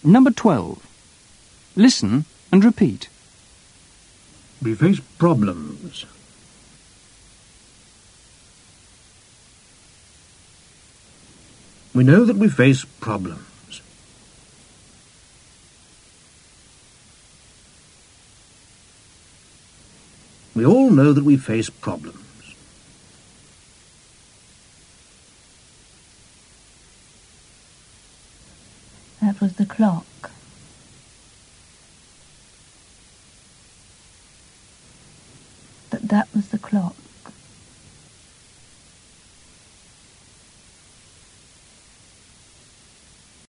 Number 12. Listen and repeat. We face problems. We know that we face problems. We all know that we face problems. That was the clock. But that was the clock.